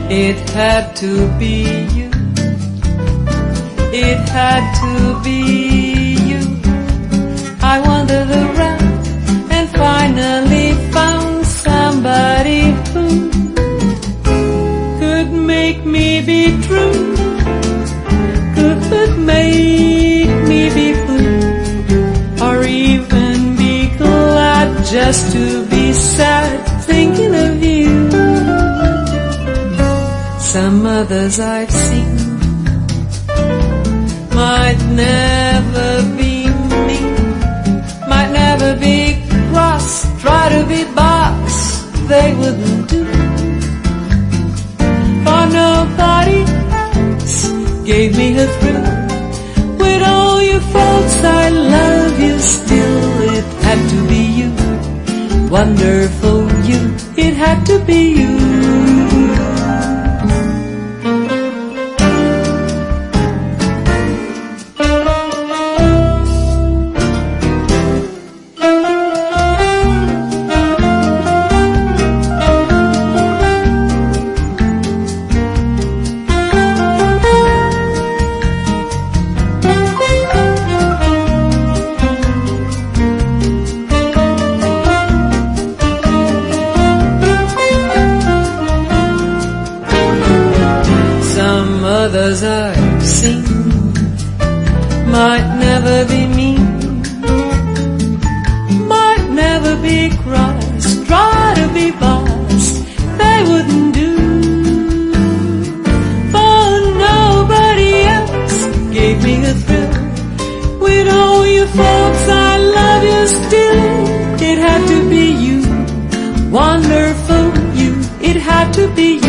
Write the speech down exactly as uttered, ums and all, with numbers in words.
It had to be you. It had to be you. I wandered around and finally found somebody who could make me be true, could make me be blue, or even be glad just to be sad thinking of you. Some others I've seen might never be me, might never be cross, try to be box, they wouldn't do. For nobody else gave me a thrill. With all you folks, I love you still. It had to be you, wonderful you. It had to be you. Others I've seen might never be mean, might never be cross, try to be boss, they wouldn't do. For nobody else gave me a thrill. With all you folks, I love you still. It had to be you, wonderful you. It had to be you.